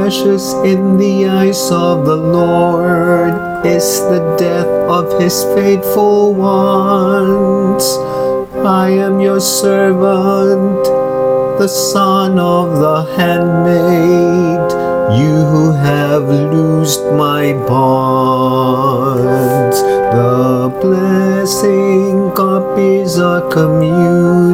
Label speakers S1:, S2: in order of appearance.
S1: precious in the eyes of the Lord is the death of his faithful ones. I am your servant, the son of the handmaid, you who have loosed my bonds. The blessing cup is a communion